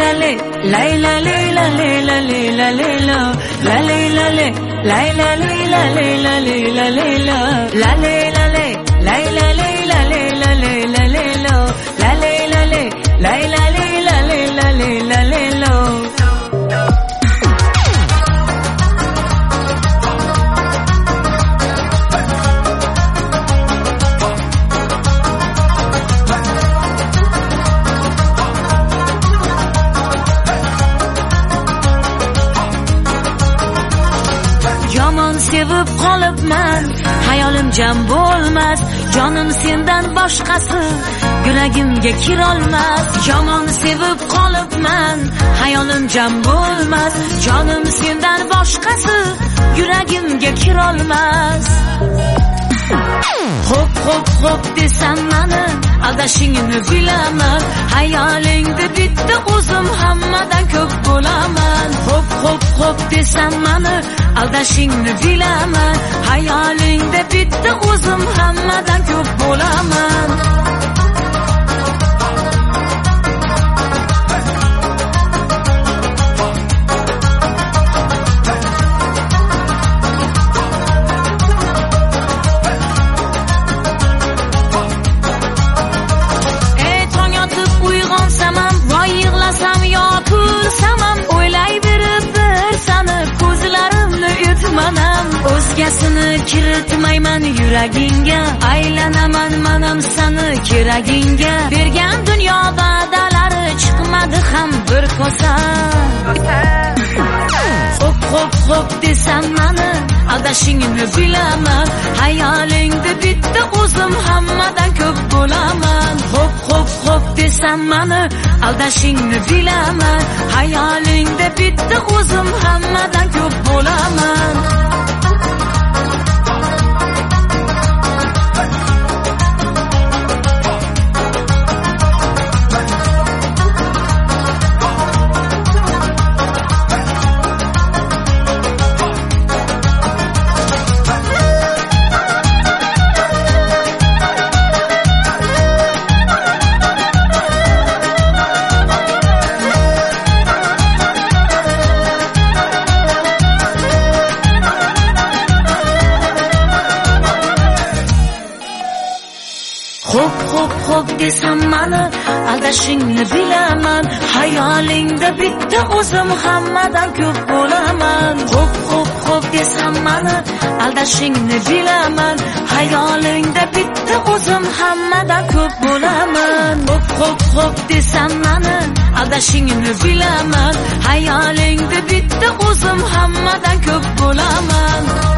Layla layla layla layla layla la layla layla layla layla layla layla la layla layla layla layla layla layla la layla layla layla layla layla layla. Yomon sevib qolibman, hayolim jam bo'lmas, jonim sendan boshqasi yuragimga kirolmas. Yomon sevib qolibman, hayolim jam bo'lmas, jonim sendan boshqasi yuragimga kirolmas. Hop hop hop desam mani aldashingni bilaman, hayolingda bitta o'zim hammadan ko'p bo'laman. Hop hop hop desam mani aldashingni bilaman, hayolingda bitta o'zim hammadan ko'p bo'laman. O'zgasini kiritmayman yuragingga, aylanaman manam sani keragingga. Bergan dunyo va'dalari chiqmadi ham bir kosa. Hop hop hop desam mani aldashingni bilaman, hayolingda bitta o'zim hammadan ko'p bo'laman. Hop hop hop desam mani aldashingni bilaman, hayolingda bitta o'zim hammadan ko'p bo'laman. Hop hop hop desam mani aldashingni bilaman, hayolingda bitta o'zim hammadan ko'p bo'laman. Hop hop hop desam mani aldashingni bilaman, hayolingda bitta o'zim hammadan ko'p bo'laman. Hop hop hop desam mani aldashingni bilaman, hayolingda bitta o'zim hammadan ko'p bo'laman.